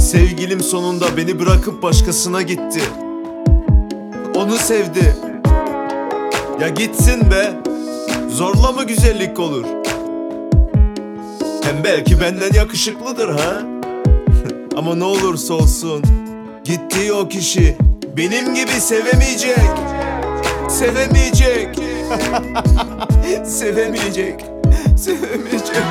Sevgilim sonunda beni bırakıp başkasına gitti. Onu sevdi. Ya gitsin be. Zorla mı güzellik olur? Hem belki benden yakışıklıdır ha. Ama ne olursa olsun gittiği o kişi benim gibi sevemeyecek. Sevemeyecek. Sevemeyecek. Sevemeyecek.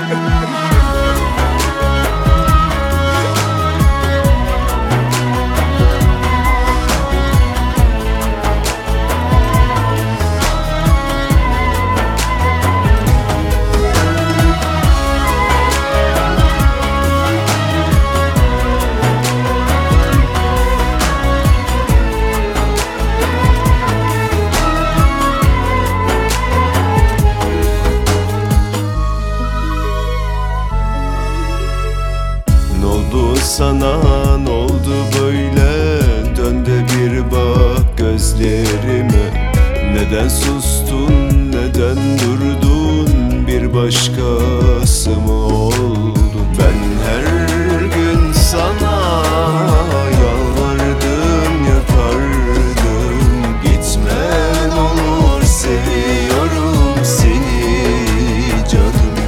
Sana ne oldu böyle? Dön de bir bak gözlerime. Neden sustun, neden durdun? Bir başkası mı oldun? Ben her gün sana yalvardım, yakardım. Gitme ne olur, seviyorum seni canım.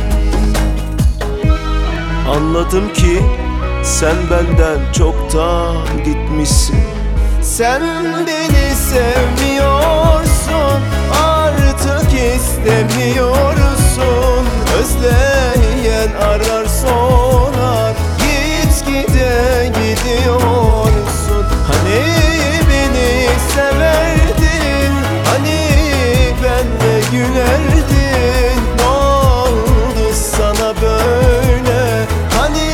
Anladım ki sen benden çoktan gitmişsin. Sen beni sevmiyorsun, artık istemiyorsun. Özleyen arar sorar, gitgide gidiyorsun. Hani beni severdin, hani benle gülerdin. Ne oldu sana böyle? Hani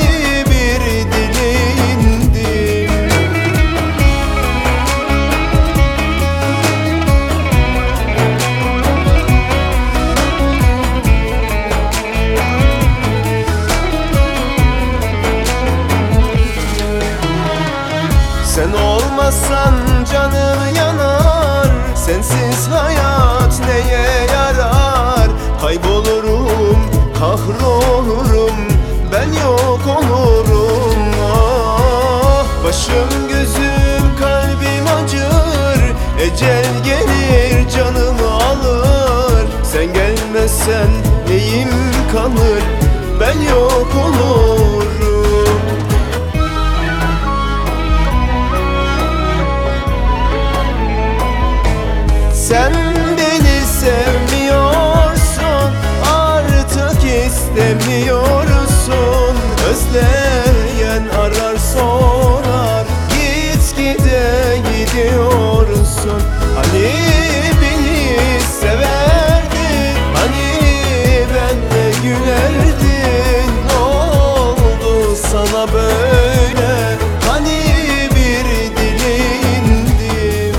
sen olmasan canım yanar, sensiz hayat neye yarar? Kaybolurum, kahrolurum, ben yok olurum. Ah, başım gözüm kalbim acır, ecel gelir canımı alır. Sen gelmezsen neyim kalır, ben yok olurum. Sen beni sevmiyorsun, artık istemiyorsun. Özleyen arar sorar, gitgide gidiyorsun. Hani beni severdin, hani benle gülerdin. Ne oldu sana böyle? Hani bir dilindim.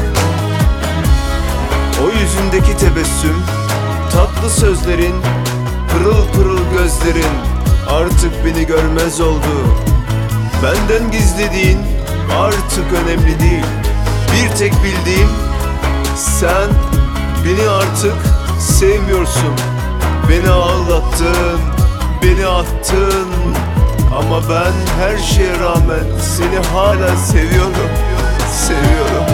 O yüzündeki tebessüm, tatlı sözlerin, pırıl pırıl gözlerin artık beni görmez oldu. Benden gizlediğin artık önemli değil. Bir tek bildiğim, sen beni artık sevmiyorsun. Beni ağlattın, beni attın. Ama ben her şeye rağmen seni hala seviyorum. Seviyorum.